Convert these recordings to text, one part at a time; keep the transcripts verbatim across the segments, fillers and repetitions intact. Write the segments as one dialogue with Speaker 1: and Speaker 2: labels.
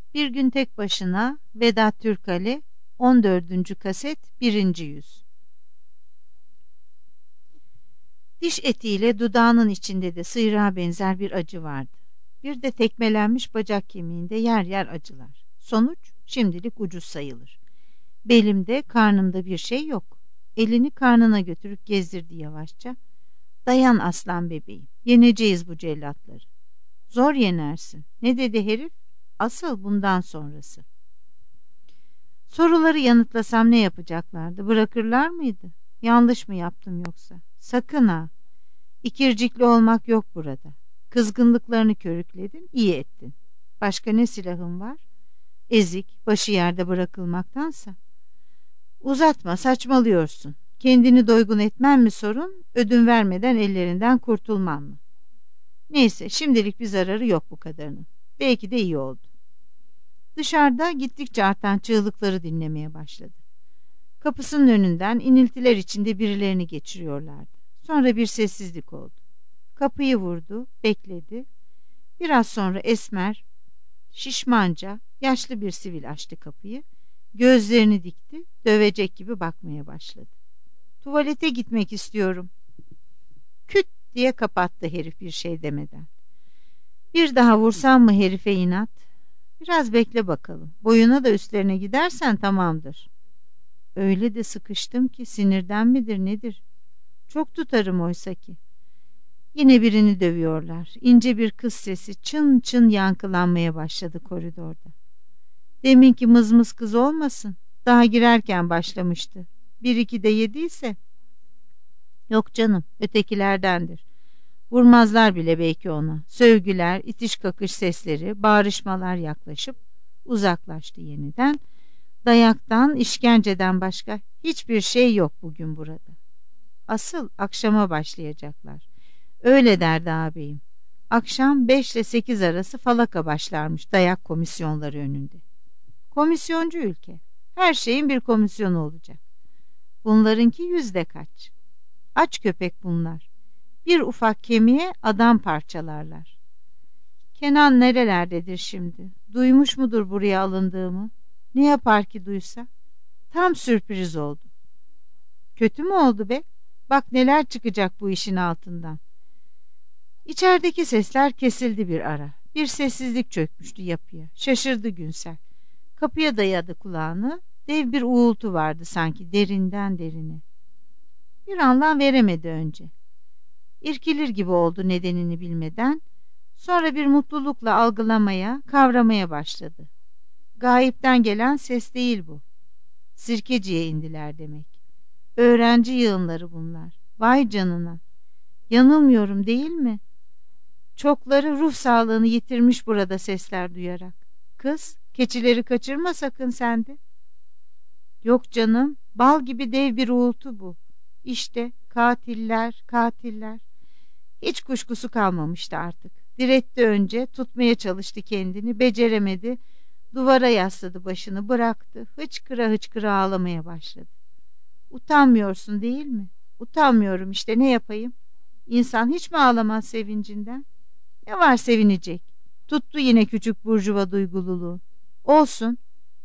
Speaker 1: Bir gün tek başına Vedat Türkali on dördüncü kaset birinci yüz. Diş etiyle dudağının içinde de sıyrığa benzer bir acı vardı. Bir de tekmelenmiş bacak kemiğinde yer yer acılar. Sonuç şimdilik ucuz sayılır. Belimde, karnımda bir şey yok. Elini karnına götürüp gezdirdi yavaşça. Dayan aslan bebeğim, yeneceğiz bu cellatları. Zor yenersin. Ne dedi herif? Asıl bundan sonrası. Soruları yanıtlasam ne yapacaklardı? Bırakırlar mıydı? Yanlış mı yaptım yoksa? Sakın ha. İkircikli olmak yok burada. Kızgınlıklarını körükledin, iyi ettin. Başka ne silahın var? Ezik, başı yerde bırakılmaktansa. Uzatma, saçmalıyorsun. Kendini doygun etmen mi sorun, ödün vermeden ellerinden kurtulman mı? Neyse, şimdilik bir zararı yok bu kadarının. Belki de iyi oldu. Dışarıda gittikçe artan çığlıkları dinlemeye başladı. Kapısının önünden iniltiler içinde birilerini geçiriyorlardı. Sonra bir sessizlik oldu. Kapıyı vurdu, bekledi. Biraz sonra esmer, şişmanca, yaşlı bir sivil açtı kapıyı. Gözlerini dikti, dövecek gibi bakmaya başladı. Tuvalete gitmek istiyorum. Küt diye kapattı herif bir şey demeden. Bir daha vursam mı herife inat? Biraz bekle bakalım. Boyuna da üstlerine gidersen tamamdır. Öyle de sıkıştım ki sinirden midir nedir? Çok tutarım oysa ki. Yine birini dövüyorlar. İnce bir kız sesi çın çın yankılanmaya başladı koridorda. Deminki mızmız kız olmasın. Daha girerken başlamıştı. Bir iki de yediyse. Yok canım, ötekilerdendir. Vurmazlar bile belki ona. Sövgüler, itiş kakış sesleri, bağırışmalar yaklaşıp uzaklaştı yeniden. Dayaktan, işkenceden başka hiçbir şey yok bugün burada. Asıl akşama başlayacaklar. Öyle derdi ağabeyim. Akşam beş ile sekiz arası falaka başlarmış dayak komisyonları önünde. Komisyoncu ülke. Her şeyin bir komisyonu olacak. Bunlarınki yüzde kaç? Aç köpek bunlar. Bir ufak kemiğe adam parçalarlar. Kenan nerelerdedir şimdi? Duymuş mudur buraya alındığımı? Ne yapar ki duysa? Tam sürpriz oldu. Kötü mü oldu be? Bak neler çıkacak bu işin altından. İçerideki sesler kesildi bir ara. Bir sessizlik çökmüştü yapıya. Şaşırdı Günsel. Kapıya dayadı kulağını. Dev bir uğultu vardı sanki derinden derine. Bir anlam veremedi önce. İrkilir gibi oldu nedenini bilmeden. Sonra bir mutlulukla algılamaya, kavramaya başladı. Gayipten gelen ses değil bu. Sirkeciye indiler demek. Öğrenci yığınları bunlar. Vay canına. Yanılmıyorum değil mi? Çokları ruh sağlığını yitirmiş burada sesler duyarak. Kız, keçileri kaçırma sakın sen de. Yok canım, bal gibi dev bir uğultu bu. İşte katiller, katiller. Hiç kuşkusu kalmamıştı artık. Diretti önce, tutmaya çalıştı kendini, beceremedi. Duvara yasladı başını, bıraktı. Hıçkıra hıçkıra ağlamaya başladı. Utanmıyorsun değil mi? Utanmıyorum işte, ne yapayım? İnsan hiç mi ağlamaz sevincinden? Ne var sevinecek? Tuttu yine küçük burjuva duygululuğu. Olsun.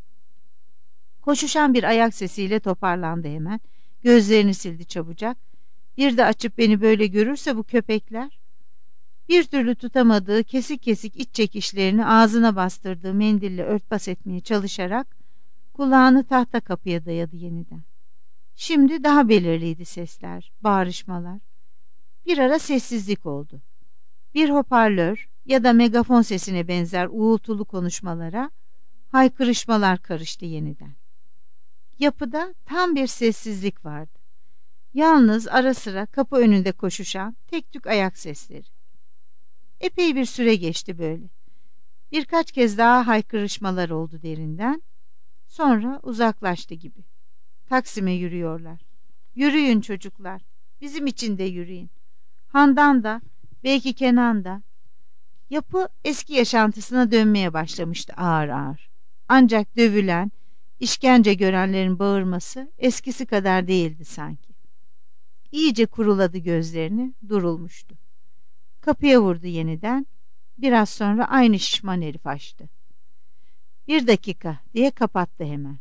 Speaker 1: Koşuşan bir ayak sesiyle toparlandı hemen. Gözlerini sildi çabucak. Bir de açıp beni böyle görürse bu köpekler. Bir türlü tutamadığı kesik kesik iç çekişlerini ağzına bastırdığı mendille örtbas etmeye çalışarak kulağını tahta kapıya dayadı yeniden. Şimdi daha belirliydi sesler, bağırışmalar. Bir ara sessizlik oldu. Bir hoparlör ya da megafon sesine benzer uğultulu konuşmalara, haykırışmalar karıştı yeniden. Yapıda tam bir sessizlik vardı. Yalnız ara sıra kapı önünde koşuşan tek tük ayak sesleri. Epey bir süre geçti böyle. Birkaç kez daha haykırışmalar oldu derinden. Sonra uzaklaştı gibi. Taksim'e yürüyorlar. Yürüyün çocuklar. Bizim için de yürüyün. Handan da, belki Kenan da. Yapı eski yaşantısına dönmeye başlamıştı ağır ağır. Ancak dövülen, işkence görenlerin bağırması eskisi kadar değildi sanki. İyice kuruladı gözlerini, durulmuştu. Kapıya vurdu yeniden. Biraz sonra aynı şişman herif açtı. Bir dakika diye kapattı hemen.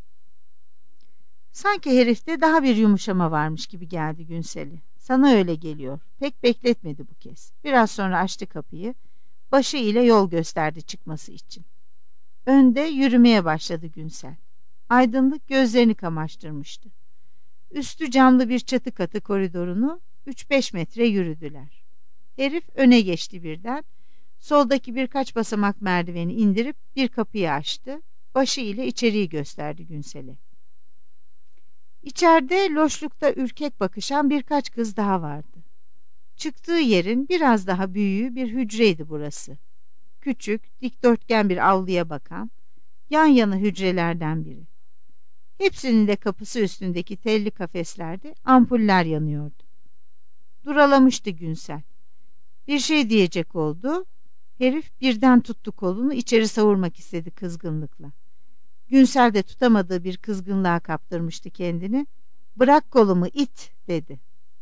Speaker 1: Sanki herifte daha bir yumuşama varmış gibi geldi Günsel'e. Sana öyle geliyor. Pek bekletmedi bu kez. Biraz sonra açtı kapıyı. Başı ile yol gösterdi çıkması için. Önde yürümeye başladı Günsel. Aydınlık gözlerini kamaştırmıştı. Üstü camlı bir çatı katı koridorunu üç beş metre yürüdüler. Herif öne geçti birden. Soldaki birkaç basamak merdiveni indirip bir kapıyı açtı. Başı ile içeriği gösterdi Günsel'e. İçeride loşlukta ürkek bakışan birkaç kız daha vardı. Çıktığı yerin biraz daha büyüğü bir hücreydi burası. Küçük, dikdörtgen bir avluya bakan, yan yana hücrelerden biri. Hepsinin de kapısı üstündeki telli kafeslerde ampuller yanıyordu. Duralamıştı Günsel. Bir şey diyecek oldu. Herif birden tuttu kolunu, içeri savurmak istedi kızgınlıkla. Günsel de tutamadığı bir kızgınlığa kaptırmıştı kendini. "Bırak kolumu it!" dedi.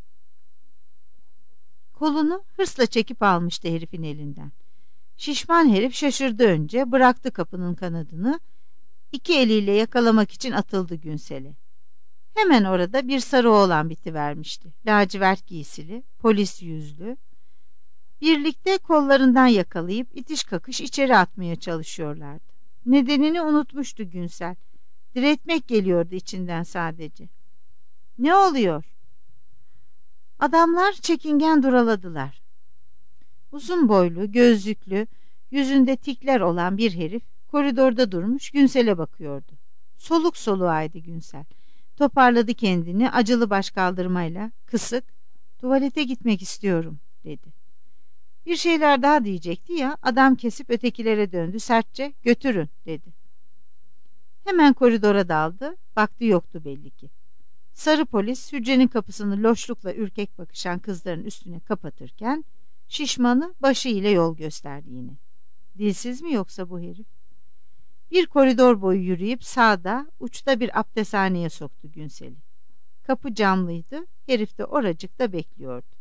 Speaker 1: Kolunu hırsla çekip almıştı herifin elinden. Şişman herif şaşırdı önce, bıraktı kapının kanadını. İki eliyle yakalamak için atıldı Günsel'e. Hemen orada bir sarı oğlan bitivermişti. Lacivert giysili, polis yüzlü. Birlikte kollarından yakalayıp itiş kakış içeri atmaya çalışıyorlardı. Nedenini unutmuştu Günsel. Diretmek geliyordu içinden sadece. "Ne oluyor?" Adamlar çekingen duraladılar. Uzun boylu, gözlüklü, yüzünde tikler olan bir herif koridorda durmuş Günsel'e bakıyordu. Soluk soluğaydı Günsel. Toparladı kendini acılı başkaldırmayla, kısık, "Tuvalete gitmek istiyorum," dedi. Bir şeyler daha diyecekti ya, adam kesip ötekilere döndü, sertçe "Götürün," dedi. Hemen koridora daldı, baktı yoktu belli ki. Sarı polis hücrenin kapısını loşlukla ürkek bakışan kızların üstüne kapatırken şişmanı başı ile yol gösterdi yine. Dilsiz mi yoksa bu herif? Bir koridor boyu yürüyüp sağda, uçta bir abdesthaneye soktu Günsel'i. Kapı camlıydı, herif de oracıkta bekliyordu.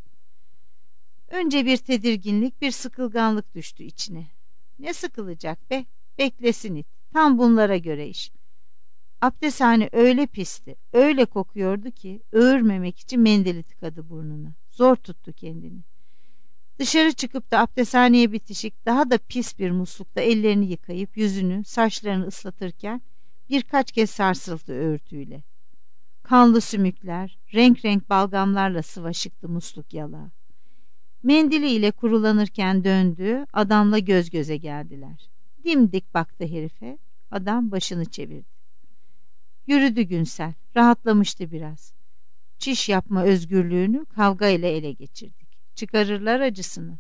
Speaker 1: Önce bir tedirginlik, bir sıkılganlık düştü içine. Ne sıkılacak be, beklesin it, tam bunlara göre iş. Abdesthane öyle pisti, öyle kokuyordu ki öğürmemek için mendili tıkadı burnuna. Zor tuttu kendini. Dışarı çıkıp da abdesthaneye bitişik daha da pis bir muslukta ellerini yıkayıp yüzünü, saçlarını ıslatırken birkaç kez sarsıldı örtüyle. Kanlı sümükler, renk renk balgamlarla sıvaşıktı musluk yalağı. Mendiliyle kurulanırken döndü, adamla göz göze geldiler. Dimdik baktı herife, adam başını çevirdi. Yürüdü Günsel, rahatlamıştı biraz. Çiş yapma özgürlüğünü kavga ile ele geçirdik. Çıkarırlar acısını.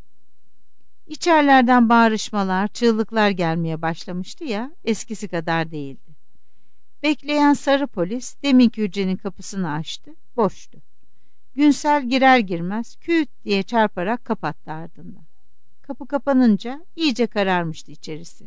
Speaker 1: İçerlerden bağırışmalar, çığlıklar gelmeye başlamıştı ya, eskisi kadar değildi. Bekleyen sarı polis deminki hücrenin kapısını açtı, boştu. Günsel girer girmez küt diye çarparak kapattı ardından. Kapı kapanınca iyice kararmıştı içerisi.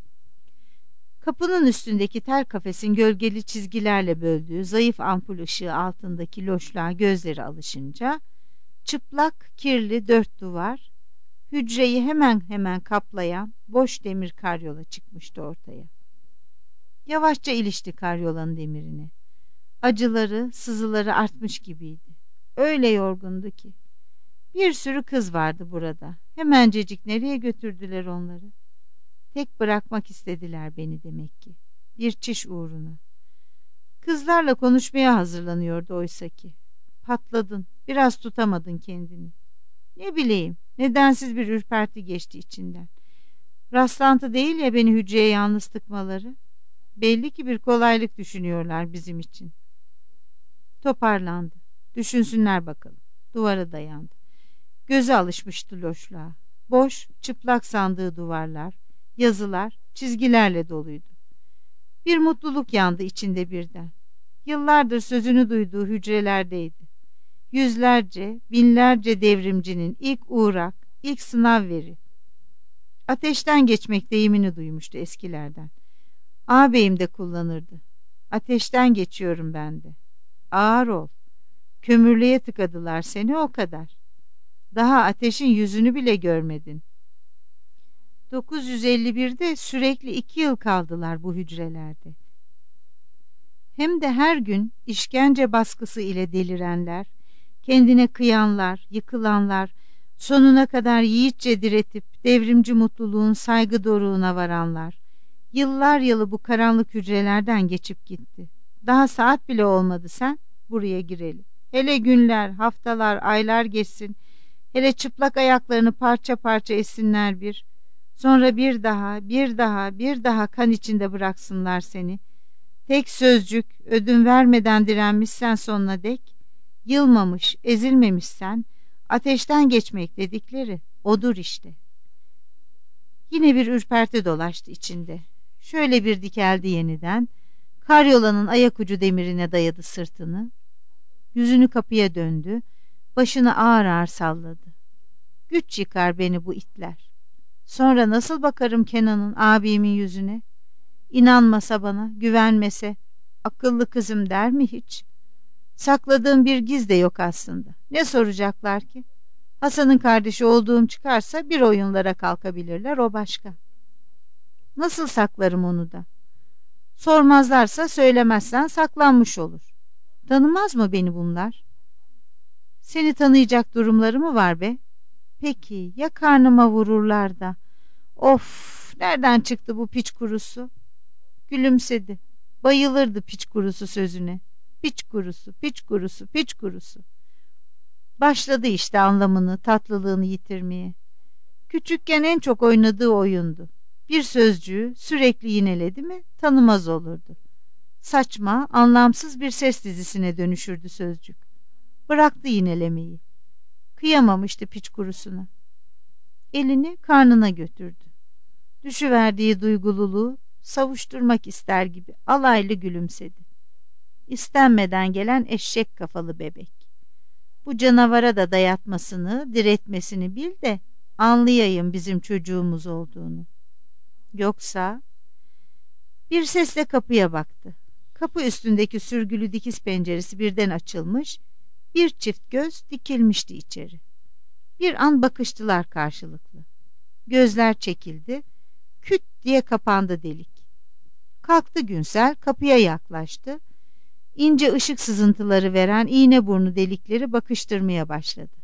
Speaker 1: Kapının üstündeki tel kafesin gölgeli çizgilerle böldüğü zayıf ampul ışığı altındaki loşluğa gözleri alışınca çıplak, kirli dört duvar, hücreyi hemen hemen kaplayan boş demir karyola çıkmıştı ortaya. Yavaşça ilişti karyolanın demirine. Acıları, sızıları artmış gibiydi. Öyle yorgundu ki. Bir sürü kız vardı burada. Hemencecik nereye götürdüler onları? Tek bırakmak istediler beni demek ki. Bir çiş uğruna. Kızlarla konuşmaya hazırlanıyordu oysaki. Patladın, biraz tutamadın kendini. Ne bileyim, nedensiz bir ürperti geçti içinden. Rastlantı değil ya beni hücreye yalnız tıkmaları. Belli ki bir kolaylık düşünüyorlar bizim için. Toparlandı. Düşünsünler bakalım. Duvara dayandı. Gözü alışmıştı loşluğa. Boş, çıplak sandığı duvarlar, yazılar, çizgilerle doluydu. Bir mutluluk yandı içinde birden. Yıllardır sözünü duyduğu hücrelerdeydi. Yüzlerce, binlerce devrimcinin ilk uğrak, ilk sınav veri. Ateşten geçmek deyimini duymuştu eskilerden. Ağabeyim de kullanırdı. Ateşten geçiyorum ben de. Ağır ol. Kömürlüğe tıkadılar seni, o kadar. Daha ateşin yüzünü bile görmedin. dokuz yüz elli birde sürekli iki yıl kaldılar bu hücrelerde. Hem de her gün işkence baskısı ile delirenler, kendine kıyanlar, yıkılanlar, sonuna kadar yiğitçe diretip devrimci mutluluğun saygı doruğuna varanlar, yıllar yılı bu karanlık hücrelerden geçip gitti. Daha saat bile olmadı sen buraya girelim. Hele günler, haftalar, aylar geçsin. Hele çıplak ayaklarını parça parça etsinler bir. Sonra bir daha, bir daha, bir daha kan içinde bıraksınlar seni. Tek sözcük, ödün vermeden direnmişsen sonuna dek, yılmamış, ezilmemişsen, ateşten geçmek dedikleri odur işte. Yine bir ürperti dolaştı içinde. Şöyle bir dikeldi yeniden, karyolanın ayak ucu demirine dayadı sırtını, yüzünü kapıya döndü, başını ağır ağır salladı. Güç yıkar beni bu itler. Sonra nasıl bakarım Kenan'ın, abimin yüzüne? İnanmasa bana, güvenmese, akıllı kızım der mi hiç? Sakladığım bir giz de yok aslında. Ne soracaklar ki? Hasan'ın kardeşi olduğum çıkarsa bir oyunlara kalkabilirler, o başka. Nasıl saklarım onu da? Sormazlarsa söylemezsen saklanmış olur. Tanımaz mı beni bunlar? Seni tanıyacak durumları mı var be? Peki ya karnıma vururlar da? Of, nereden çıktı bu piç kurusu? Gülümsedi. Bayılırdı piç kurusu sözüne. Piç kurusu, piç kurusu, piç kurusu. Başladı işte anlamını, tatlılığını yitirmeye. Küçükken en çok oynadığı oyundu. Bir sözcüğü sürekli yineledi mi tanımaz olurdu. Saçma, anlamsız bir ses dizisine dönüşürdü sözcük. Bıraktı yinelemeyi. Kıyamamıştı piç kurusuna. Elini karnına götürdü. Düşüverdiği duygululuğu savuşturmak ister gibi alaylı gülümsedi. İstenmeden gelen eşek kafalı bebek. Bu canavara da dayatmasını, diretmesini bil de anlayayım bizim çocuğumuz olduğunu. Yoksa... Bir sesle kapıya baktı. Kapı üstündeki sürgülü dikiz penceresi birden açılmış, bir çift göz dikilmişti içeri. Bir an bakıştılar karşılıklı. Gözler çekildi, küt diye kapandı delik. Kalktı Günsel, kapıya yaklaştı. İnce ışık sızıntıları veren iğne burnu delikleri bakıştırmaya başladı.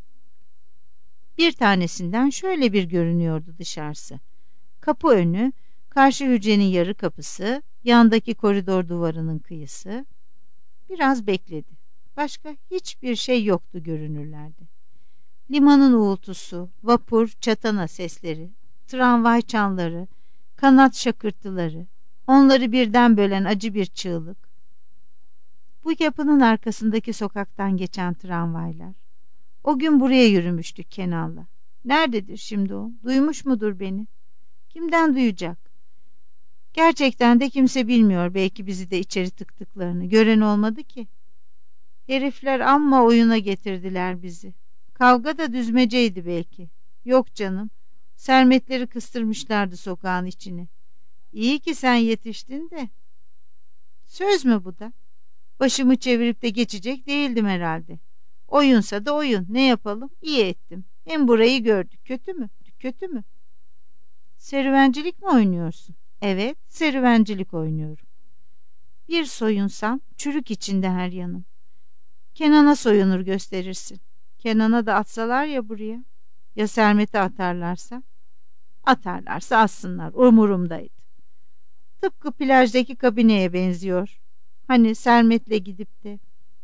Speaker 1: Bir tanesinden şöyle bir görünüyordu dışarısı. Kapı önü, karşı hücrenin yarı kapısı, yandaki koridor duvarının kıyısı. Biraz bekledi. Başka hiçbir şey yoktu görünürlerde. Limanın uğultusu, vapur, çatana sesleri, tramvay çanları, kanat şakırtıları, onları birden bölen acı bir çığlık. Bu yapının arkasındaki sokaktan geçen tramvaylar. O gün buraya yürümüştük Kenan'la. Nerededir şimdi o? Duymuş mudur beni? Kimden duyacak? Gerçekten de kimse bilmiyor belki bizi de içeri tıktıklarını. Gören olmadı ki. Herifler amma oyuna getirdiler bizi. Kavga da düzmeceydi belki. Yok canım. Sermetleri kıstırmışlardı sokağın içine. İyi ki sen yetiştin de. Söz mü bu da? Başımı çevirip de geçecek değildim herhalde. Oyunsa da oyun. Ne yapalım? İyi ettim. Hem burayı gördük. Kötü mü? Kötü mü? Serüvencilik mi oynuyorsun? Evet, serüvencilik oynuyorum. Bir soyunsam çürük içinde her yanım. Kenan'a soyunur gösterirsin. Kenan'a da atsalar ya buraya. Ya Sermet'e atarlarsa? Atarlarsa atsınlar. Umurumdaydı. Tıpkı plajdaki kabineye benziyor. Hani Sermet'le gidip de...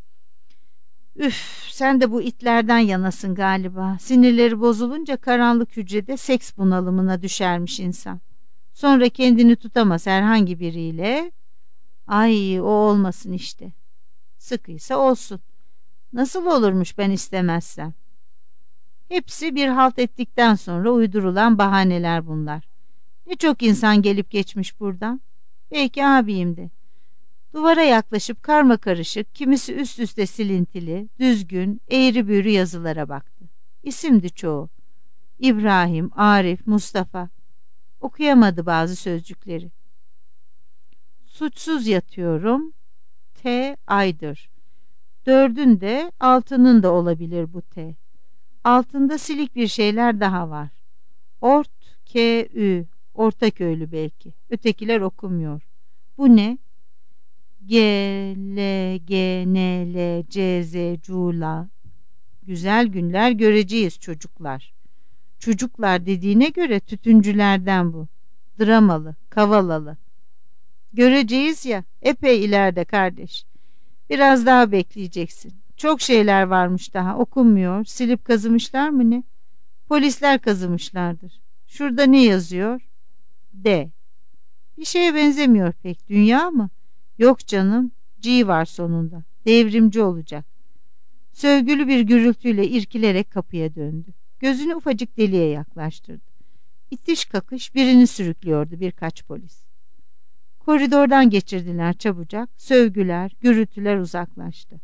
Speaker 1: Üf, sen de bu itlerden yanasın galiba. Sinirleri bozulunca karanlık hücrede seks bunalımına düşermiş insan. Sonra kendini tutamaz herhangi biriyle. Ay, o olmasın işte. Sıkıysa olsun. Nasıl olurmuş ben istemezsem? Hepsi bir halt ettikten sonra uydurulan bahaneler bunlar. Ne çok insan gelip geçmiş buradan. Belki abim de. Duvara yaklaşıp karma karışık, kimisi üst üste silintili, düzgün, eğri büğrü yazılara baktı. İsimdi çoğu. İbrahim, Arif, Mustafa. Okuyamadı bazı sözcükleri. Suçsuz yatıyorum. T. Aydır. Dördün de altının da olabilir bu T. Altında silik bir şeyler daha var. Ort, K Ü. Ortaköylü belki. Ötekiler okumuyor. Bu ne? G, L, G, N, L, C, Z, Cula. Güzel günler göreceğiz çocuklar. Çocuklar dediğine göre tütüncülerden bu. Dramalı, kavalalı. Göreceğiz ya, epey ileride kardeş. Biraz daha bekleyeceksin. Çok şeyler varmış daha, okunmuyor. Silip kazımışlar mı ne? Polisler kazımışlardır. Şurada ne yazıyor? D. Bir şeye benzemiyor pek. Dünya mı? Yok canım. G var sonunda. Devrimci olacak. Sövgülü bir gürültüyle irkilerek kapıya döndü. Gözünü ufacık deliğe yaklaştırdı. İtiş kakış birini sürüklüyordu birkaç polis. Koridordan geçirdiler çabucak. Sövgüler, gürültüler uzaklaştı.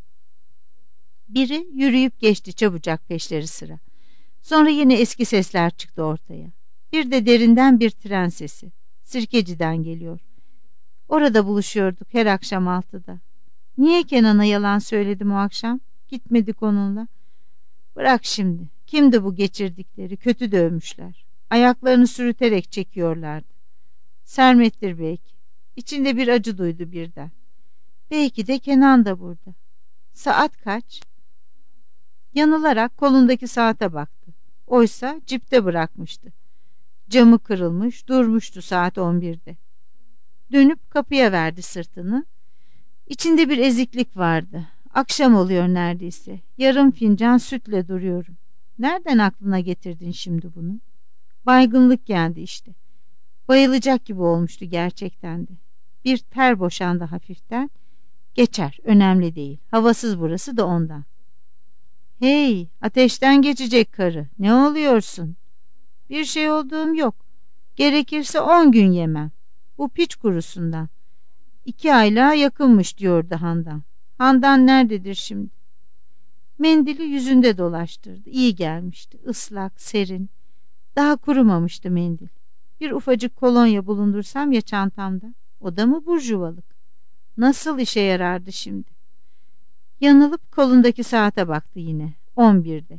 Speaker 1: Biri yürüyüp geçti çabucak peşleri sıra. Sonra yine eski sesler çıktı ortaya. Bir de derinden bir tren sesi. Sirkeci'den geliyor. Orada buluşuyorduk her akşam altıda. Niye Kenan'a yalan söyledim o akşam? Gitmedik onunla. Bırak şimdi. Kimdi bu geçirdikleri? Kötü dövmüşler. Ayaklarını sürüterek çekiyorlardı. Sermet'tir belki. İçinde bir acı duydu birden. Belki de Kenan da burada. Saat kaç? Yanılarak kolundaki saate baktı. Oysa cipte bırakmıştı. Camı kırılmış, durmuştu saat on birde. Dönüp kapıya verdi sırtını. İçinde bir eziklik vardı. Akşam oluyor neredeyse. Yarım fincan sütle duruyorum. Nereden aklına getirdin şimdi bunu? Baygınlık geldi işte. Bayılacak gibi olmuştu gerçekten de. Bir ter boşandı hafiften. Geçer, önemli değil. Havasız burası da ondan. Hey, ateşten geçecek karı. Ne oluyorsun? Bir şey olduğum yok. Gerekirse on gün yemem. Bu piç kurusundan. İki aylığa yakınmış diyordu Handan. Handan nerededir şimdi? Mendili yüzünde dolaştırdı. İyi gelmişti. Islak, serin. Daha kurumamıştı mendil. Bir ufacık kolonya bulundursam ya çantamda. O da mı burjuvalık? Nasıl işe yarardı şimdi? Yanılıp kolundaki saate baktı yine. On birde.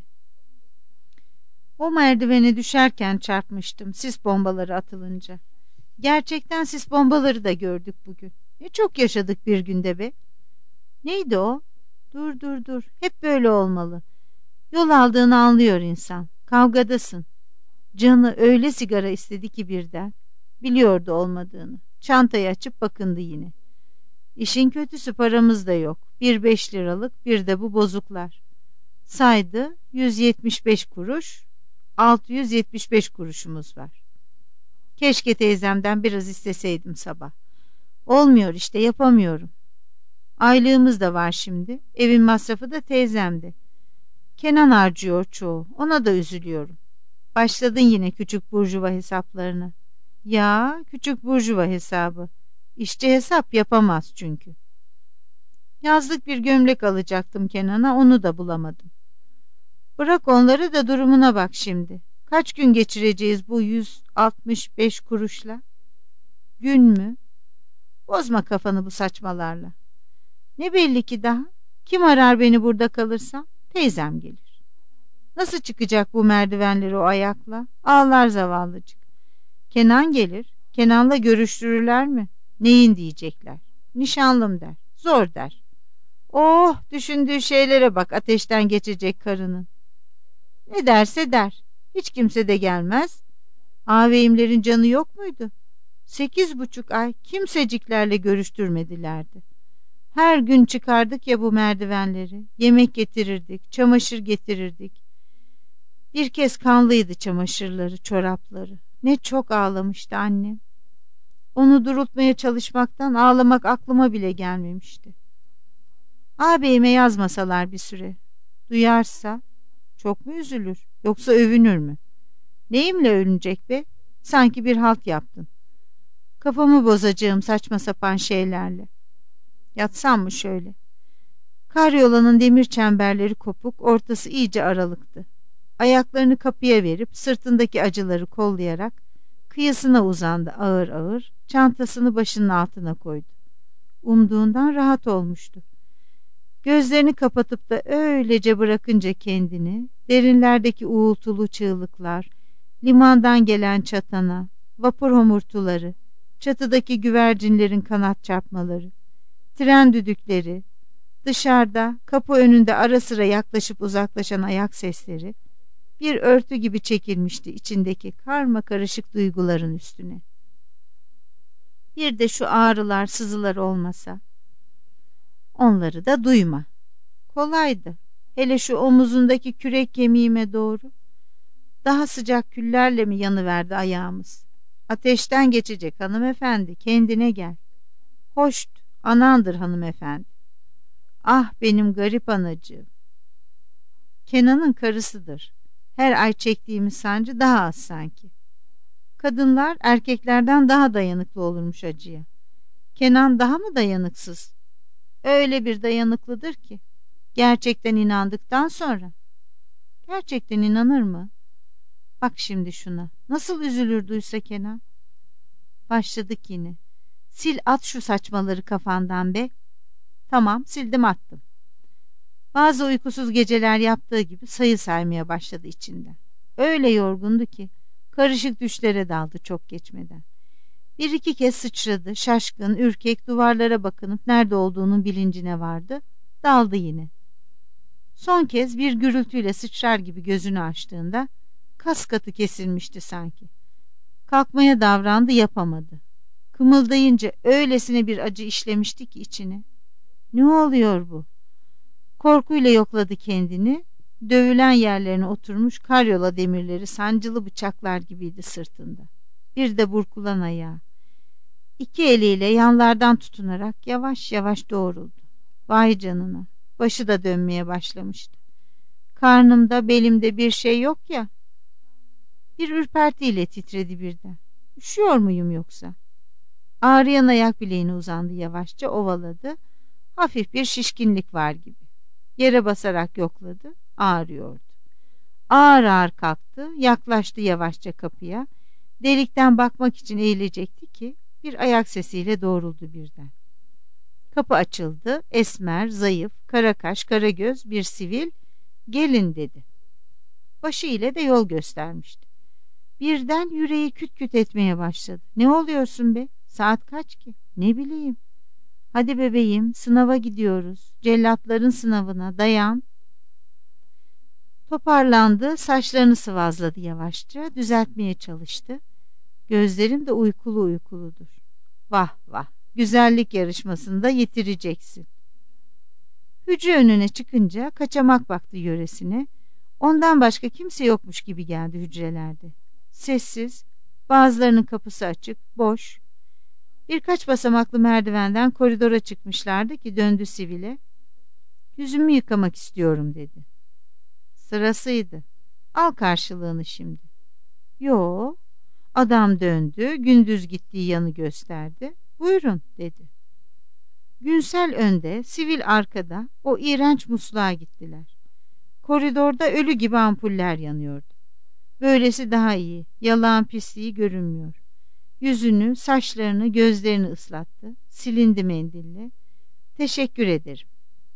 Speaker 1: O merdivene düşerken çarpmıştım sis bombaları atılınca. Gerçekten sis bombaları da gördük bugün. Ne çok yaşadık bir günde be. Neydi o? Dur dur dur. Hep böyle olmalı. Yol aldığını anlıyor insan. Kavgadasın. Canı öyle sigara istedi ki birden. Biliyordu olmadığını. Çantayı açıp bakındı yine. İşin kötüsü paramız da yok. Bir beş liralık, bir de bu bozuklar. Saydı, yüz yetmiş beş kuruş, altı yüz yetmiş beş kuruşumuz var. Keşke teyzemden biraz isteseydim sabah. Olmuyor işte, yapamıyorum. Aylığımız da var şimdi. Evin masrafı da teyzemde. Kenan harcıyor çoğu. Ona da üzülüyorum. Başladın yine küçük burjuva hesaplarına. Ya, küçük burjuva hesabı. İşçi hesap yapamaz çünkü. Yazlık bir gömlek alacaktım Kenan'a, onu da bulamadım. Bırak onları da durumuna bak şimdi. Kaç gün geçireceğiz bu yüz altmış beş kuruşla? Gün mü? Bozma kafanı bu saçmalarla. Ne belli ki daha? Kim arar beni burada kalırsam? Teyzem gelir. Nasıl çıkacak bu merdivenleri o ayakla? Ağlar zavallıcık. Kenan gelir. Kenan'la görüştürürler mi? Neyin diyecekler? Nişanlım der. Zor der. Oh, düşündüğü şeylere bak ateşten geçecek karının. Ne derse der. Hiç kimse de gelmez. Ağabeyimlerin canı yok muydu? Sekiz buçuk ay kimseciklerle görüştürmedilerdi. Her gün çıkardık ya bu merdivenleri. Yemek getirirdik, çamaşır getirirdik. Bir kez kanlıydı çamaşırları, çorapları. Ne çok ağlamıştı annem. Onu durultmaya çalışmaktan ağlamak aklıma bile gelmemişti. Ağabeyime yazmasalar bir süre. Duyarsa çok mu üzülür, yoksa övünür mü? Neyimle övünecek be? Sanki bir halt yaptın. Kafamı bozacağım saçma sapan şeylerle. Yatsam mı şöyle? Karyolanın demir çemberleri kopuk, ortası iyice aralıktı. Ayaklarını kapıya verip sırtındaki acıları kollayarak kıyısına uzandı ağır ağır, çantasını başının altına koydu. Umduğundan rahat olmuştu. Gözlerini kapatıp da öylece bırakınca kendini, derinlerdeki uğultulu çığlıklar, Limandan gelen çatana, vapur homurtuları, çatıdaki güvercinlerin kanat çarpmaları, tren düdükleri, dışarıda kapı önünde ara sıra yaklaşıp uzaklaşan ayak sesleri bir örtü gibi çekilmişti içindeki karma karışık duyguların üstüne. Bir de şu ağrılar, sızılar olmasa. Onları da duyma. Kolaydı. Hele şu omuzundaki kürek kemiğime doğru. Daha sıcak küllerle mi yanıverdi ayağımız? Ateşten geçecek hanımefendi, kendine gel. Hoşt, anandır hanımefendi. Ah benim garip anacığım. Kenan'ın karısıdır. Her ay çektiğimiz sancı daha az sanki. Kadınlar erkeklerden daha dayanıklı olurmuş acıya. Kenan daha mı dayanıksız? Öyle bir dayanıklıdır ki. Gerçekten inandıktan sonra. Gerçekten inanır mı? Bak şimdi şuna. Nasıl üzülür duysa Kenan. Başladık yine. Sil at şu saçmaları kafandan be. Tamam, sildim attım. Bazı uykusuz geceler yaptığı gibi sayı saymaya başladı içinden. Öyle yorgundu ki karışık düşlere daldı çok geçmeden. Bir iki kez sıçradı, şaşkın, ürkek, duvarlara bakınıp nerede olduğunun bilincine vardı. Daldı yine. Son kez bir gürültüyle sıçrar gibi gözünü açtığında kas katı kesilmişti sanki. Kalkmaya davrandı, yapamadı. Kımıldayınca öylesine bir acı işlemişti ki içine. Ne oluyor bu? Korkuyla yokladı kendini. Dövülen yerlerine oturmuş karyola demirleri sancılı bıçaklar gibiydi sırtında. Bir de burkulan ayağı. İki eliyle yanlardan tutunarak yavaş yavaş doğruldu. Vay canına, başı da dönmeye başlamıştı. Karnımda, belimde bir şey yok ya. Bir ürpertiyle titredi birden. Üşüyor muyum yoksa? Ağrıyan ayak bileğine uzandı, yavaşça ovaladı. Hafif bir şişkinlik var gibi. Yere basarak yokladı, ağrıyordu. Ağır ağır kalktı, yaklaştı yavaşça kapıya. Delikten bakmak için eğilecekti ki bir ayak sesiyle doğruldu birden. Kapı açıldı, esmer, zayıf, kara kaş, kara göz bir sivil, gelin dedi. Başı ile de yol göstermişti. Birden yüreği küt küt etmeye başladı. Ne oluyorsun be? Saat kaç ki? Ne bileyim. Hadi bebeğim, sınava gidiyoruz. Cellatların sınavına, dayan. Toparlandı, saçlarını sıvazladı yavaşça, düzeltmeye çalıştı. Gözlerim de uykulu uykuludur. Vah vah, güzellik yarışmasında yitireceksin. Hücre önüne çıkınca kaçamak baktı yöresine. Ondan başka kimse yokmuş gibi geldi hücrelerde. Sessiz, bazılarının kapısı açık, boş. Birkaç basamaklı merdivenden koridora çıkmışlardı ki döndü sivile. Yüzümü yıkamak istiyorum dedi. Sırasıydı. Al karşılığını şimdi. Yo. Adam döndü, gündüz gittiği yanı gösterdi. Buyurun dedi. Günsel önde, sivil arkada, o iğrenç musluğa gittiler. Koridorda ölü gibi ampuller yanıyordu. Böylesi daha iyi, yalağın pisliği görünmüyor. Yüzünü, saçlarını, gözlerini ıslattı. Silindi mendille. Teşekkür ederim.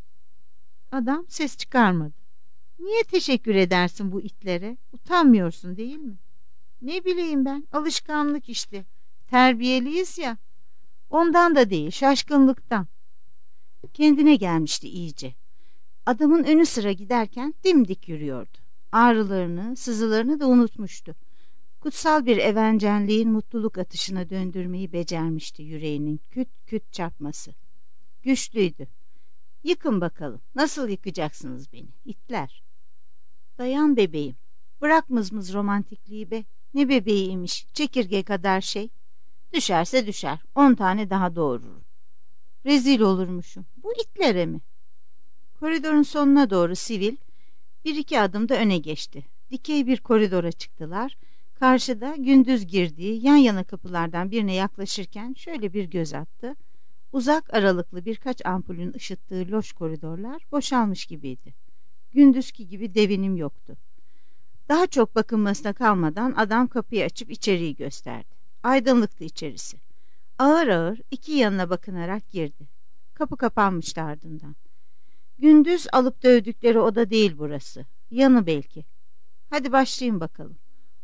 Speaker 1: Adam ses çıkarmadı. Niye teşekkür edersin bu itlere? Utanmıyorsun değil mi? Ne bileyim ben, alışkanlık işte. Terbiyeliyiz ya. Ondan da değil, şaşkınlıktan. Kendine gelmişti iyice. Adamın önü sıra giderken dimdik yürüyordu. Ağrılarını, sızılarını da unutmuştu. Kutsal bir evencenliğin mutluluk atışına döndürmeyi becermişti yüreğinin küt küt çarpması. Güçlüydü. Yıkın bakalım, nasıl yıkacaksınız beni, itler? Dayan bebeğim, bırak mızmız romantikliği be. Ne bebeğiymiş, çekirge kadar şey. Düşerse düşer, on tane daha doğururum. Rezil olurmuşum, bu itlere mi? Koridorun sonuna doğru sivil bir iki adım da öne geçti. Dikey bir koridora çıktılar. Karşıda gündüz girdiği yan yana kapılardan birine yaklaşırken şöyle bir göz attı. Uzak aralıklı birkaç ampulün ışıttığı loş koridorlar boşalmış gibiydi. Gündüzki gibi devinim yoktu. Daha çok bakınmasına kalmadan adam kapıyı açıp içeriği gösterdi. Aydınlıktı içerisi. Ağır ağır iki yanına bakınarak girdi. Kapı kapanmıştı ardından. Gündüz alıp dövdükleri oda değil burası. Yanı belki. Hadi başlayın bakalım.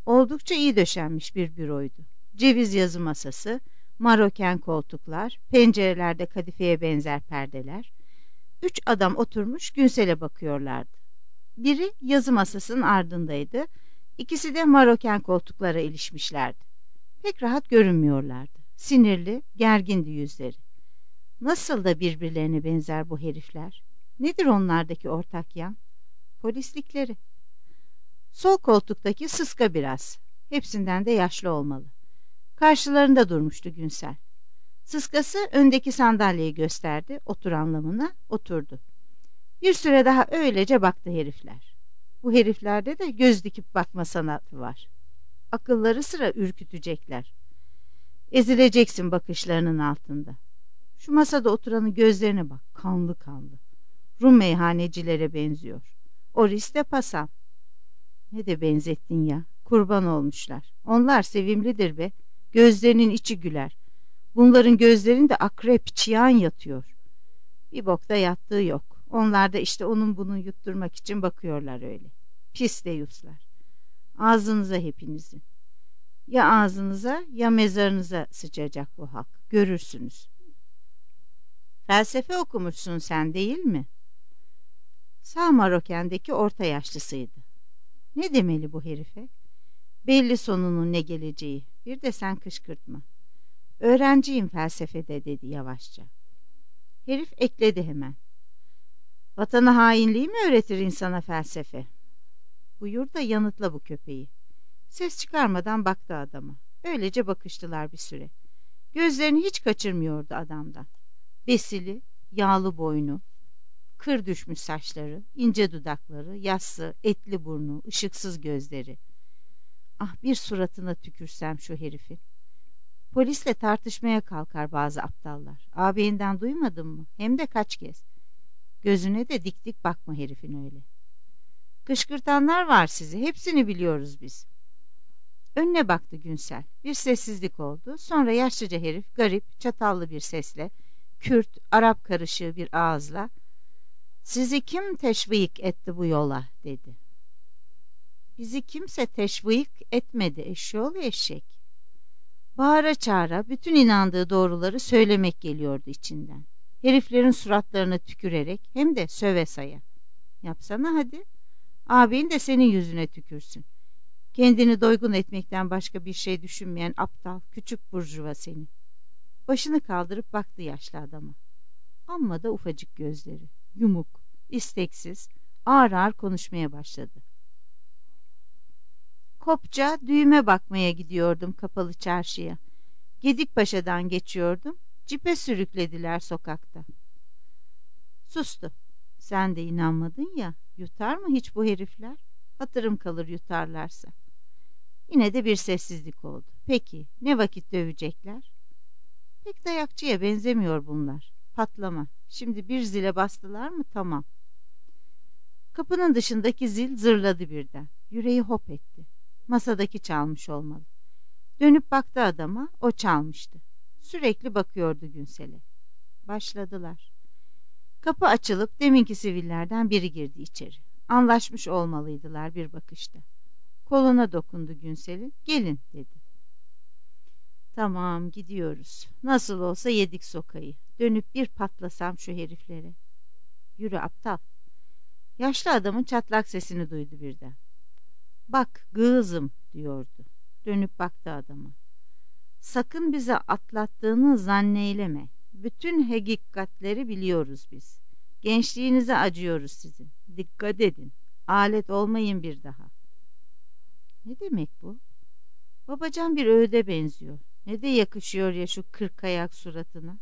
Speaker 1: Oldukça iyi döşenmiş bir büroydu. Ceviz yazı masası, maroken koltuklar, pencerelerde kadifeye benzer perdeler. Üç adam oturmuş Günsel'e bakıyorlardı. Biri yazı masasının ardındaydı. İkisi de maroken koltuklara ilişmişlerdi. Pek rahat görünmüyorlardı. Sinirli, gergindi yüzleri. Nasıl da birbirlerine benzer bu herifler? Nedir onlardaki ortak yan? Polislikleri. Sol koltuktaki sıska biraz. Hepsinden de yaşlı olmalı. Karşılarında durmuştu Günsel. Sıskası öndeki sandalyeyi gösterdi, otur anlamına, oturdu. Bir süre daha öylece baktı herifler. Bu heriflerde de göz dikip bakma sanatı var. Akılları sıra ürkütecekler. Ezileceksin bakışlarının altında. Şu masada oturanın gözlerine bak, kanlı kanlı. Rum meyhanecilere benziyor. Oris de Pasan. Ne de benzettin ya, kurban olmuşlar. Onlar sevimlidir be, gözlerinin içi güler. Bunların gözlerinde akrep, çıyan yatıyor. Bir bokta yattığı yok. Onlar da işte onun bunun yutturmak için bakıyorlar öyle. Pis deyuslar. Ağzınıza hepinizin. Ya ağzınıza ya mezarınıza sıçacak bu halk. Görürsünüz. Felsefe okumuşsun sen, değil mi? Sağ Maroken'deki orta yaşlısıydı. Ne demeli bu herife? Belli sonunun ne geleceği. Bir de sen kışkırtma. Öğrenciyim felsefede, dedi yavaşça. Herif ekledi hemen. Vatanı hainliği mi öğretir insana felsefe? Buyur da yanıtla bu köpeği. Ses çıkarmadan baktı adama. Öylece bakıştılar bir süre. Gözlerini hiç kaçırmıyordu adamdan. Besili, yağlı boynu, kır düşmüş saçları, ince dudakları, yassı, etli burnu, ışıksız gözleri. Ah, bir suratına tükürsem şu herifin. Polisle tartışmaya kalkar bazı aptallar. Ağabeyinden duymadın mı? Hem de kaç kez. Gözüne de dik dik bakma herifin öyle. Kışkırtanlar var sizi. Hepsini biliyoruz biz. Önüne baktı Günsel. Bir sessizlik oldu. Sonra yaşlıca herif garip, çatallı bir sesle, Kürt, Arap karışığı bir ağızla, sizi kim teşvik etti bu yola, dedi. Bizi kimse teşvik etmedi eşşoğlu eşek. Bağıra çağıra bütün inandığı doğruları söylemek geliyordu içinden. Heriflerin suratlarına tükürerek, hem de söve saya. Yapsana hadi. Ağabeyin de senin yüzüne tükürsün. Kendini doygun etmekten başka bir şey düşünmeyen aptal, küçük burjuva seni. Başını kaldırıp baktı yaşlı adama. Amma da ufacık gözleri, yumuk, isteksiz, ağır ağır konuşmaya başladı. Kopça düğüme bakmaya gidiyordum kapalı çarşıya. Gedikpaşa'dan geçiyordum. Cipe sürüklediler sokakta. Sustu. Sen de inanmadın ya. Yutar mı hiç bu herifler? Hatırım kalır yutarlarsa. Yine de bir sessizlik oldu. Peki ne vakit dövecekler? Pek dayakçıya benzemiyor bunlar. Patlama. Şimdi bir zile bastılar mı tamam. Kapının dışındaki zil zırladı birden. Yüreği hop etti. Masadaki çalmış olmalı. Dönüp baktı adama, o çalmıştı. Sürekli bakıyordu Günsel'e. Başladılar. Kapı açılıp deminki sivillerden biri girdi içeri. Anlaşmış olmalıydılar bir bakışta. Koluna dokundu Günsel'in. Gelin, dedi. Tamam, gidiyoruz. Nasıl olsa yedik sokayı. Dönüp bir patlasam şu heriflere. Yürü aptal. Yaşlı adamın çatlak sesini duydu birden. Bak gığızım, diyordu. Dönüp baktı adama. Sakın bize atlattığını zanneyleme. Bütün hakikatleri biliyoruz biz. Gençliğinize acıyoruz sizin. Dikkat edin. Alet olmayın bir daha. Ne demek bu? Babacan bir öğüde benziyor. Ne de yakışıyor ya şu kırk ayak suratına.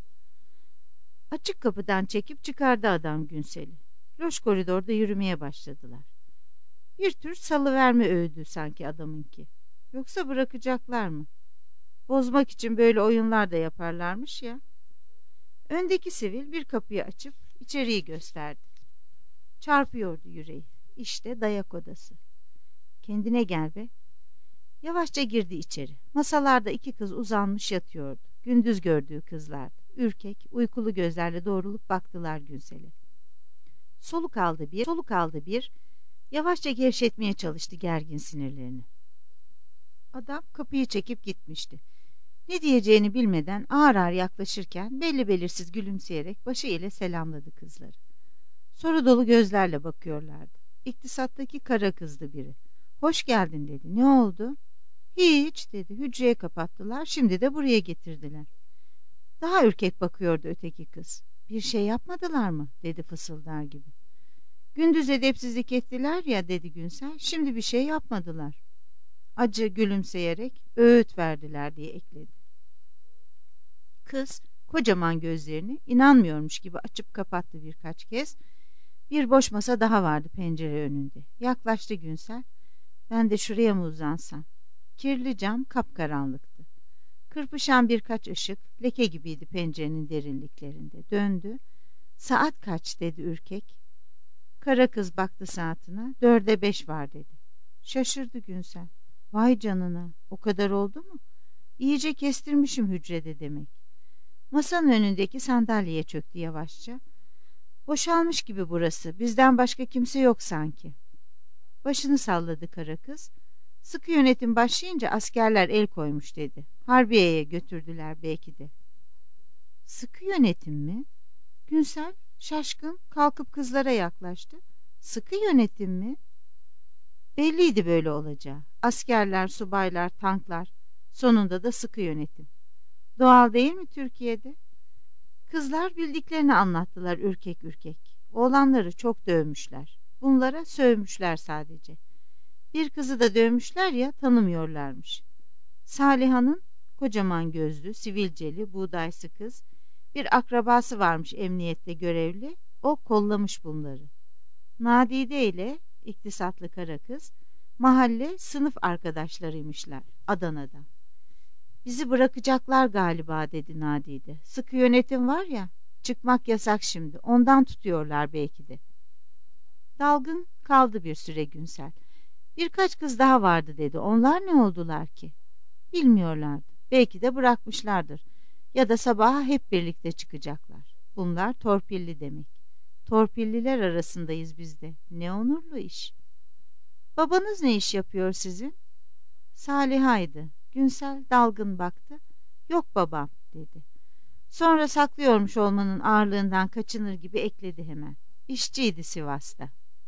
Speaker 1: Açık kapıdan çekip çıkardı adam Günsel'i. Loş koridorda yürümeye başladılar. Bir tür salıverme öğüdü sanki adamınki. Yoksa bırakacaklar mı? Bozmak için böyle oyunlar da yaparlarmış ya. Öndeki sivil bir kapıyı açıp içeriği gösterdi. Çarpıyordu yüreği. İşte dayak odası. Kendine gel be. Yavaşça girdi içeri. Masalarda iki kız uzanmış yatıyordu. Gündüz gördüğü kızlardı. Ürkek, uykulu gözlerle doğrulup baktılar Günsel'e. Soluk aldı bir, soluk aldı bir. Yavaşça gevşetmeye çalıştı gergin sinirlerini. Adam kapıyı çekip gitmişti. Ne diyeceğini bilmeden ağır ağır yaklaşırken belli belirsiz gülümseyerek başı ile selamladı kızları. Soru dolu gözlerle bakıyorlardı. İktisattaki kara kızdı biri. Hoş geldin dedi. Ne oldu? Hiç dedi. Hücreye kapattılar. Şimdi de buraya getirdiler. Daha ürkek bakıyordu öteki kız. Bir şey yapmadılar mı? Dedi fısıldar gibi. Gündüz edepsizlik ettiler ya dedi Günsel. Şimdi bir şey yapmadılar. Acı gülümseyerek öğüt verdiler diye ekledi. Kız kocaman gözlerini inanmıyormuş gibi açıp kapattı birkaç kez. Bir boş masa daha vardı pencere önünde. Yaklaştı Günsel. Ben de şuraya mı uzansam? Kirli cam kapkaranlıktı. Kırpışan birkaç ışık leke gibiydi pencerenin derinliklerinde. Döndü. Saat kaç dedi ürkek. Kara kız baktı saatine. Dörde beş var dedi. Şaşırdı Günsel. Vay canına, o kadar oldu mu? İyice kestirmişim hücrede demek. Masanın önündeki sandalyeye çöktü yavaşça. Boşalmış gibi burası. Bizden başka kimse yok sanki. Başını salladı kara kız. Sıkı yönetim başlayınca askerler el koymuş dedi. Harbiye'ye götürdüler belki de. Sıkı yönetim mi? Günsel şaşkın kalkıp kızlara yaklaştı. Sıkı yönetim mi? Belliydi böyle olacağı. Askerler, subaylar, tanklar. Sonunda da sıkı yönetim. Doğal değil mi Türkiye'de? Kızlar bildiklerini anlattılar ürkek ürkek. Oğlanları çok dövmüşler. Bunlara sövmüşler sadece. Bir kızı da dövmüşler ya tanımıyorlarmış. Saliha'nın kocaman gözlü, sivilceli, buğdaysı kız. Bir akrabası varmış emniyette görevli. O kollamış bunları. Nadide ile iktisatlı kara kız mahalle sınıf arkadaşlarıymışlar Adana'dan. Bizi bırakacaklar galiba dedi Nadide. Sıkı yönetim var ya, çıkmak yasak şimdi. Ondan tutuyorlar belki de. Dalgın kaldı bir süre Günsel. Birkaç kız daha vardı dedi. Onlar ne oldular ki? Bilmiyorlardı. Belki de bırakmışlardır. Ya da sabaha hep birlikte çıkacaklar. Bunlar torpilli demek. Torpilliler arasındayız biz de. Ne onurlu iş. Babanız ne iş yapıyor sizin? Saliha'ydı. Günsel dalgın baktı. Yok babam dedi. Sonra saklıyormuş olmanın ağırlığından kaçınır gibi ekledi hemen. İşçiydi Sivas'ta.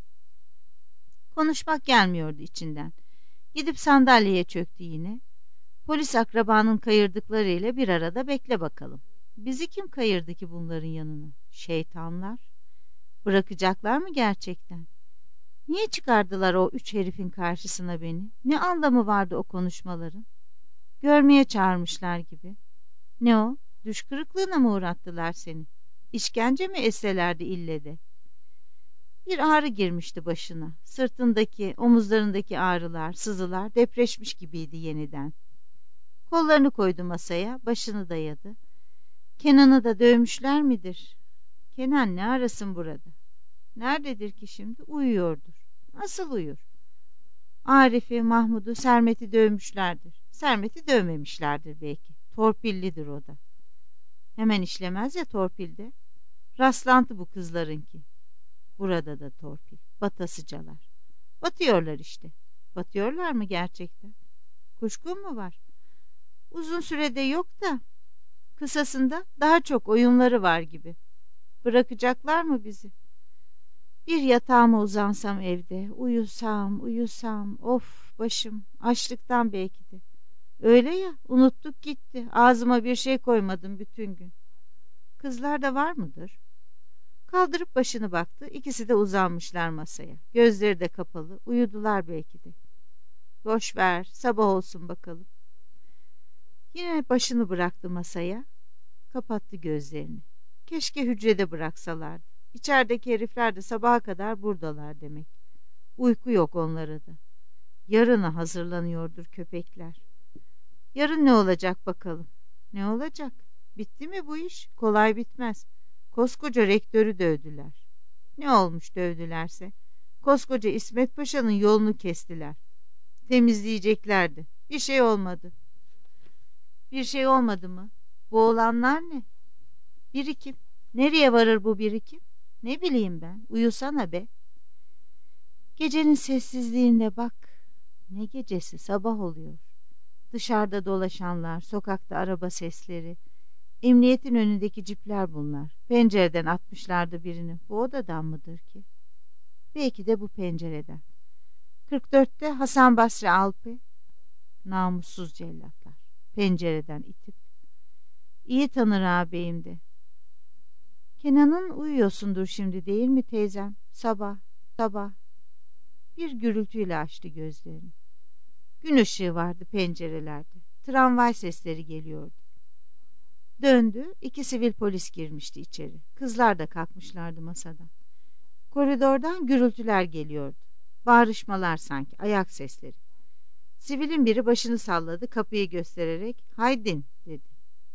Speaker 1: Konuşmak gelmiyordu içinden. Gidip sandalyeye çöktü yine. Polis akrabanın kayırdıklarıyla bir arada bekle bakalım. Bizi kim kayırdı ki bunların yanına? Şeytanlar. Bırakacaklar mı gerçekten? Niye çıkardılar o üç herifin karşısına beni? Ne anlamı vardı o konuşmaların? Görmeye çağırmışlar gibi. Ne o? Düş kırıklığına mı uğrattılar seni? İşkence mi etselerdi ille de? Bir ağrı girmişti başına. Sırtındaki, omuzlarındaki ağrılar, sızılar depreşmiş gibiydi yeniden. Kollarını koydu masaya, başını dayadı. Kenan'ı da dövmüşler midir? Kenan ne arasın burada? Nerededir ki şimdi? Uyuyordur. Nasıl uyur? Arif'i, Mahmud'u, Sermet'i dövmüşlerdir. Sermet'i dövmemişlerdir belki. Torpillidir o da. Hemen işlemez ya torpilde. Rastlantı bu kızlarınki. Burada da torpil. Batasıcalar. Batıyorlar işte. Batıyorlar mı gerçekten? Kuşkun mu var? Uzun sürede yok da kısasında daha çok oyunları var gibi. Bırakacaklar mı bizi? Bir yatağıma uzansam evde, uyusam, uyusam, of başım, açlıktan belki de. Öyle ya, unuttuk gitti, ağzıma bir şey koymadım bütün gün. Kızlar da var mıdır? Kaldırıp başını baktı, ikisi de uzanmışlar masaya. Gözleri de kapalı, uyudular belki de. Boş ver, sabah olsun bakalım. Yine başını bıraktı masaya, kapattı gözlerini. Keşke hücrede bıraksalardı. İçerideki herifler de sabaha kadar buradalar demek. Uyku yok onlara da. Yarına hazırlanıyordur köpekler. Yarın ne olacak bakalım? Ne olacak? Bitti mi bu iş? Kolay bitmez. Koskoca rektörü dövdüler. Ne olmuş dövdülerse? Koskoca İsmet Paşa'nın yolunu kestiler. Temizleyeceklerdi. Bir şey olmadı. Bir şey olmadı mı? Bu olanlar ne? Birikim. Nereye varır bu birikim? Ne bileyim ben. Uyusana be. Gecenin sessizliğinde bak. Ne gecesi? Sabah oluyor. Dışarıda dolaşanlar, sokakta araba sesleri. Emniyetin önündeki cipler bunlar. Pencereden atmışlardı birini. Bu odadan mıdır ki? Belki de bu pencereden. kırk dörtte Hasan Basri Alp'i. Namussuz cellatlar. Pencereden itip. İyi tanır ağabeyim de. Kenan'ın uyuyorsundur şimdi değil mi teyzem? Sabah, sabah. Bir gürültüyle açtı gözlerini. Gün ışığı vardı pencerelerde. Tramvay sesleri geliyordu. Döndü, iki sivil polis girmişti içeri. Kızlar da kalkmışlardı masadan. Koridordan gürültüler geliyordu. Bağrışmalar sanki, ayak sesleri. Sivilin biri başını salladı, kapıyı göstererek "Haydin" dedi.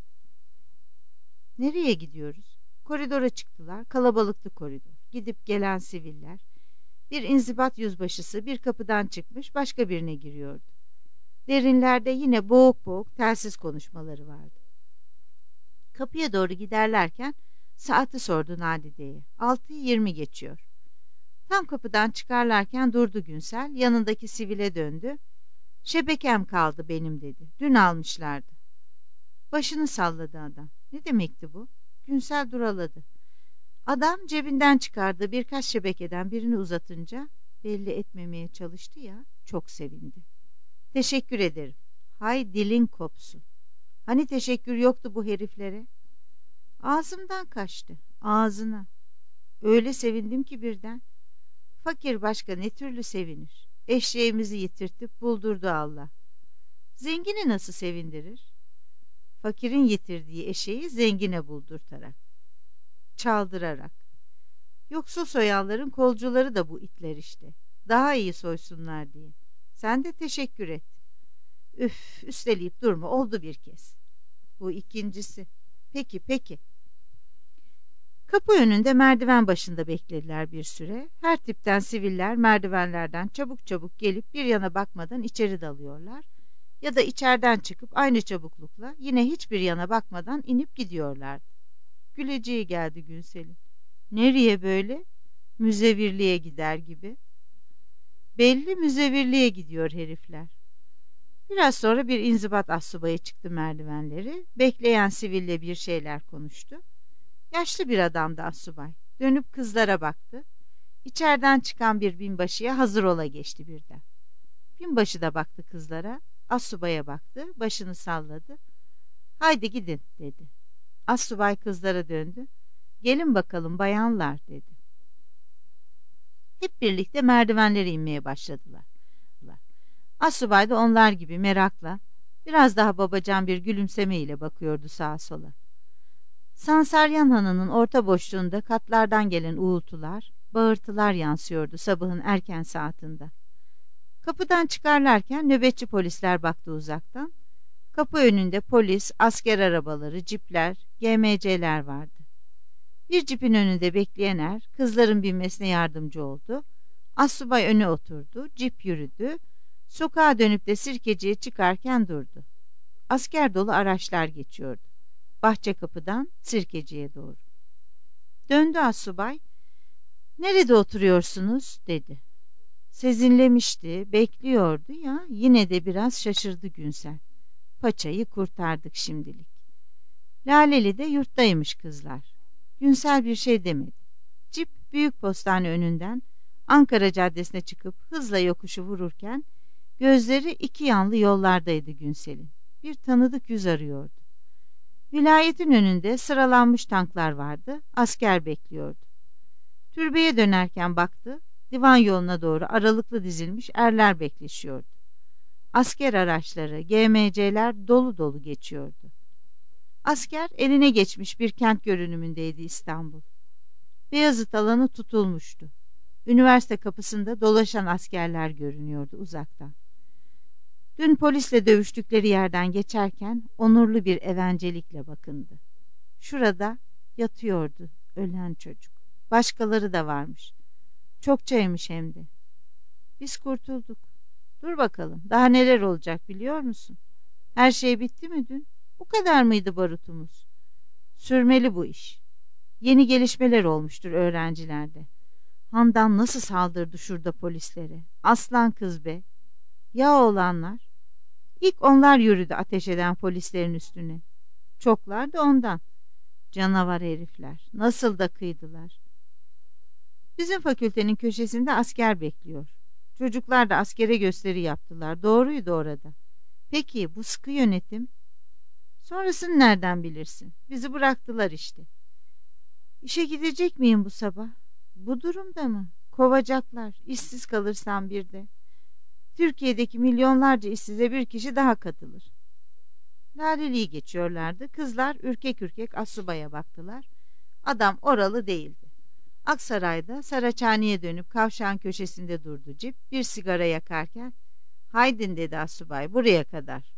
Speaker 1: Nereye gidiyoruz? Koridora çıktılar. Kalabalıktı koridor. Gidip gelen siviller. Bir inzibat yüzbaşısı bir kapıdan çıkmış, başka birine giriyordu. Derinlerde yine boğuk boğuk telsiz konuşmaları vardı. Kapıya doğru giderlerken saati sordu Nadide'ye. Altıyı yirmi geçiyor. Tam kapıdan çıkarlarken durdu Günsel. Yanındaki sivile döndü. "Şebekem kaldı benim" dedi. "Dün almışlardı." Başını salladı adam. Ne demekti bu? Günsel duraladı. Adam cebinden çıkardığı birkaç şebekeden birini uzatınca, belli etmemeye çalıştı ya, çok sevindi. "Teşekkür ederim." "Hay dilin kopsun. Hani teşekkür yoktu bu heriflere?" "Ağzımdan kaçtı. Ağzına. Öyle sevindim ki birden. Fakir başka ne türlü sevinir? Eşeğimizi yitirtip buldurdu Allah. Zengini nasıl sevindirir? Fakirin yitirdiği eşeği zengine buldurtarak, çaldırarak. Yoksul soyanların kolcuları da bu itler işte. Daha iyi soysunlar diye. Sen de teşekkür et." "Üf, üsteleyip durma, oldu bir kez." "Bu ikincisi." "Peki, peki." Kapı önünde merdiven başında beklediler bir süre. Her tipten siviller merdivenlerden çabuk çabuk gelip bir yana bakmadan içeri dalıyorlar. Ya da içeriden çıkıp aynı çabuklukla yine hiçbir yana bakmadan inip gidiyorlardı. Güleceği geldi Günsel'in. Nereye böyle? Müzevirliğe gider gibi. Belli müzevirliğe gidiyor herifler. Biraz sonra bir inzibat astsubayı çıktı merdivenleri. Bekleyen siville bir şeyler konuştu. Yaşlı bir adamdı astsubay. Dönüp kızlara baktı. İçeriden çıkan bir binbaşıya hazır ola geçti birden. Binbaşı da baktı kızlara. Astsubaya baktı. Başını salladı. "Haydi gidin" dedi. Astsubay kızlara döndü. "Gelin bakalım bayanlar" dedi. Hep birlikte merdivenlere inmeye başladılar. Astsubay da onlar gibi merakla, biraz daha babacan bir gülümsemeyle bakıyordu sağa sola. Sansaryan Hanı'nın orta boşluğunda katlardan gelen uğultular, bağırtılar yansıyordu sabahın erken saatinde. Kapıdan çıkarlarken nöbetçi polisler baktı uzaktan. Kapı önünde polis, asker arabaları, cipler, G M C'ler vardı. Bir cipin önünde bekleyen er, kızların binmesine yardımcı oldu. Astsubay öne oturdu, cip yürüdü. Sokağa dönüp de Sirkeci'ye çıkarken durdu. Asker dolu araçlar geçiyordu. Bahçe kapıdan Sirkeci'ye doğru. Döndü astsubay. "Nerede oturuyorsunuz?" dedi. Sezinlemişti, bekliyordu ya, yine de biraz şaşırdı Günsel. Paçayı kurtardık şimdilik. Laleli'de yurttaymış kızlar. Günsel bir şey demedi. Cip büyük postane önünden Ankara Caddesi'ne çıkıp hızla yokuşu vururken gözleri iki yanlı yollardaydı Günsel'in. Bir tanıdık yüz arıyordu. Vilayetin önünde sıralanmış tanklar vardı, asker bekliyordu. Türbeye dönerken baktı, divan yoluna doğru aralıklı dizilmiş erler bekleşiyordu. Asker araçları, G M C'ler dolu dolu geçiyordu. Asker eline geçmiş bir kent görünümündeydi İstanbul. Beyazıt alanı tutulmuştu. Üniversite kapısında dolaşan askerler görünüyordu uzaktan. Dün polisle dövüştükleri yerden geçerken onurlu bir evencelikle bakındı. Şurada yatıyordu ölen çocuk. Başkaları da varmış. Çokçaymış hem de. Biz kurtulduk. Dur bakalım, daha neler olacak biliyor musun? Her şey bitti mi dün? Bu kadar mıydı barutumuz? Sürmeli bu iş. Yeni gelişmeler olmuştur öğrencilerde. Handan nasıl saldırdı şurada polislere? Aslan kız be. Ya oğlanlar? İlk onlar yürüdü ateş eden polislerin üstüne. Çoklar da ondan. Canavar herifler. Nasıl da kıydılar. Bizim fakültenin köşesinde asker bekliyor. Çocuklar da askere gösteri yaptılar. Doğruydu orada. Peki bu sıkı yönetim? Sonrasını nereden bilirsin? Bizi bıraktılar işte. İşe gidecek miyim bu sabah? Bu durumda mı? Kovacaklar. İşsiz kalırsam bir de. Türkiye'deki milyonlarca işsize bir kişi daha katılır. Laleli'yi geçiyorlardı. Kızlar ürkek ürkek Assuba'ya baktılar. Adam oralı değildi. Aksaray'da Saraçhane'ye dönüp kavşağın köşesinde durdu cip. Bir sigara yakarken "Haydin" dedi Assubay, "buraya kadar."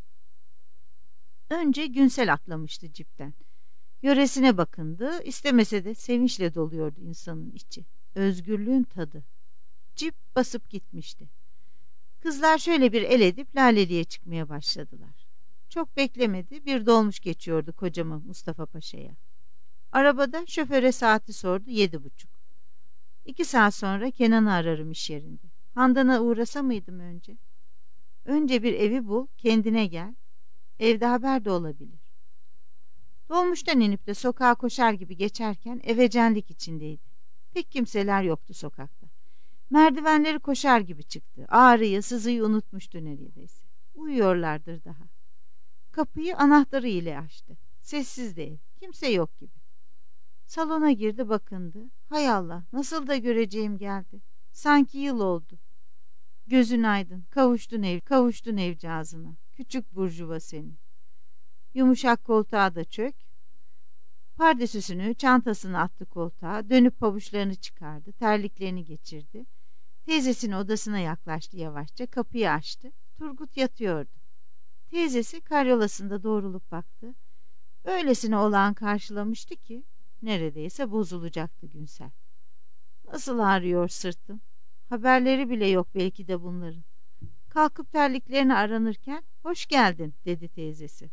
Speaker 1: Önce Günsel atlamıştı cipten. Yöresine bakındı. İstemese de sevinçle doluyordu insanın içi. Özgürlüğün tadı. Cip basıp gitmişti. Kızlar şöyle bir el edip Laleli'ye çıkmaya başladılar. Çok beklemedi, bir dolmuş geçiyordu kocamı Mustafa Paşa'ya. Arabada şoföre saati sordu, yedi buçuk. İki saat sonra Kenan'ı ararım iş yerinde. Handan'a uğrasa mıydım önce? Önce bir evi bul, kendine gel. Evde haber de olabilir. Dolmuştan inip de sokağa koşar gibi geçerken evecenlik içindeydi. Pek kimseler yoktu sokakta. Merdivenleri koşar gibi çıktı. Ağrıyı, sızıyı unutmuştu neredeyse. Uyuyorlardır daha. Kapıyı anahtarı ile açtı. Sessiz de ev. Kimse yok gibi. Salona girdi, bakındı. Hay Allah, nasıl da göreceğim geldi. Sanki yıl oldu. Gözün aydın. Kavuştun ev, kavuştun evcağızına. Küçük burjuva seni. Yumuşak koltuğa da çök. Pardesüsünü, çantasını attı koltuğa. Dönüp pabuçlarını çıkardı. Terliklerini geçirdi. Teyzesinin odasına yaklaştı yavaşça. Kapıyı açtı. Turgut yatıyordu. Teyzesi karyolasında doğrulup baktı. Öylesine olağan karşılamıştı ki neredeyse bozulacaktı Günsel. Nasıl ağrıyor sırtım? Haberleri bile yok belki de bunların. Kalkıp terliklerini aranırken "Hoş geldin" dedi teyzesi.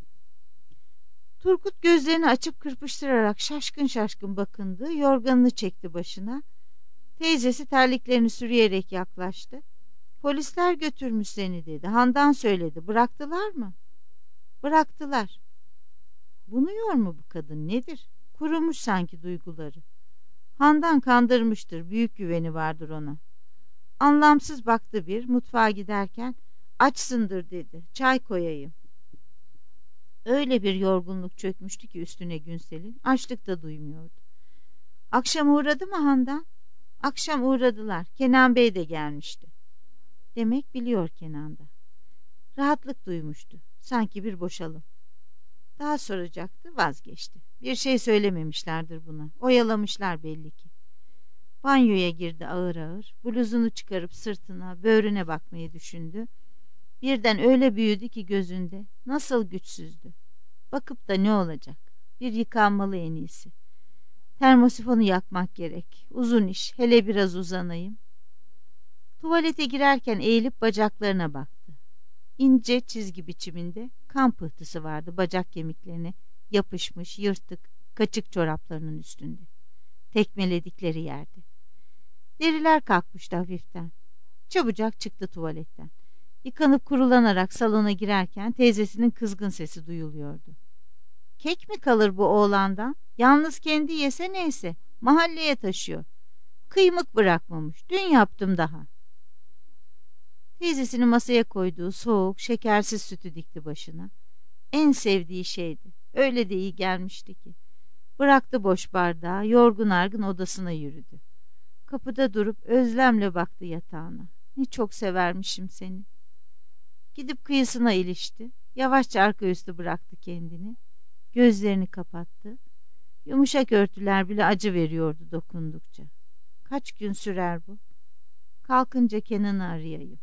Speaker 1: Turgut gözlerini açıp kırpıştırarak şaşkın şaşkın bakındı. Yorganını çekti başına. Teyzesi terliklerini sürüyerek yaklaştı. "Polisler götürmüş seni" dedi. "Handan söyledi. Bıraktılar mı?" "Bıraktılar." Bunuyor mu bu kadın, nedir? Kurumuş sanki duyguları. Handan kandırmıştır. Büyük güveni vardır ona. Anlamsız baktı bir. Mutfağa giderken "Açsındır" dedi. "Çay koyayım." Öyle bir yorgunluk çökmüştü ki üstüne Günsel'in. Açlık da duymuyordu. "Akşam uğradı mı Handan?" "Akşam uğradılar. Kenan Bey de gelmişti." Demek biliyor Kenan da. Rahatlık duymuştu. Sanki bir boşalım. Daha soracaktı, vazgeçti. Bir şey söylememişlerdir buna. Oyalamışlar belli ki. Banyoya girdi ağır ağır. Bluzunu çıkarıp sırtına, böğrüne bakmayı düşündü. Birden öyle büyüdü ki gözünde. Nasıl güçsüzdü. Bakıp da ne olacak? Bir yıkanmalı en iyisi. Termosifonu yakmak gerek. Uzun iş. Hele biraz uzanayım. Tuvalete girerken eğilip bacaklarına baktı. İnce çizgi biçiminde kan pıhtısı vardı bacak kemiklerine yapışmış, yırtık, kaçık çoraplarının üstünde. Tekmeledikleri yerde. Deriler kalkmıştı hafiften. Çabucak çıktı tuvaletten. Yıkanıp kurulanarak salona girerken teyzesinin kızgın sesi duyuluyordu. "Kek mi kalır bu oğlandan? Yalnız kendi yese neyse. Mahalleye taşıyor. Kıymık bırakmamış. Dün yaptım daha." Teyzesinin masaya koyduğu soğuk, şekersiz sütü dikti başına. En sevdiği şeydi. Öyle de iyi gelmişti ki. Bıraktı boş bardağı, yorgun argın odasına yürüdü. Kapıda durup özlemle baktı yatağına. "Ne çok severmişim seni." Gidip kıyısına ilişti. Yavaşça arka üstü bıraktı kendini. Gözlerini kapattı. Yumuşak örtüler bile acı veriyordu dokundukça. Kaç gün sürer bu? Kalkınca Kenan'ı arayayım.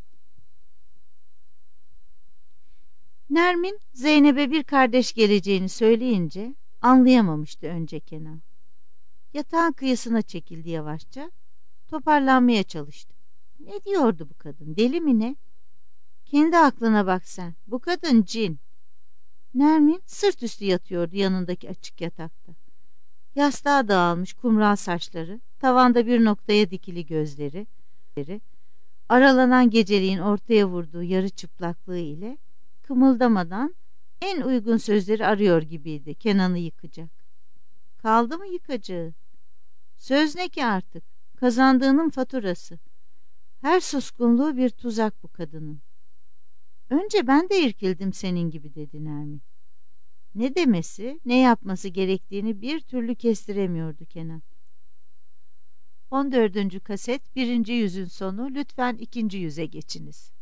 Speaker 1: Nermin Zeynep'e bir kardeş geleceğini söyleyince anlayamamıştı önce Kenan. Yatağın kıyısına çekildi yavaşça. Toparlanmaya çalıştı. Ne diyordu bu kadın? Deli mi ne? Kendi aklına bak sen. Bu kadın cin. Nermin sırt üstü yatıyordu yanındaki açık yatakta. Yastığa dağılmış kumral saçları, tavanda bir noktaya dikili gözleri, aralanan geceliğin ortaya vurduğu yarı çıplaklığı ile kımıldamadan en uygun sözleri arıyor gibiydi Kenan'ı yıkacak. Kaldı mı yıkacağı? Söz ne ki artık? Kazandığının faturası. Her suskunluğu bir tuzak bu kadının. Önce ben de irkildim senin gibi dedi Nermin. Ne demesi, ne yapması gerektiğini bir türlü kestiremiyordu Kenan. on dördüncü kaset birinci yüzün sonu, lütfen ikinci yüze geçiniz.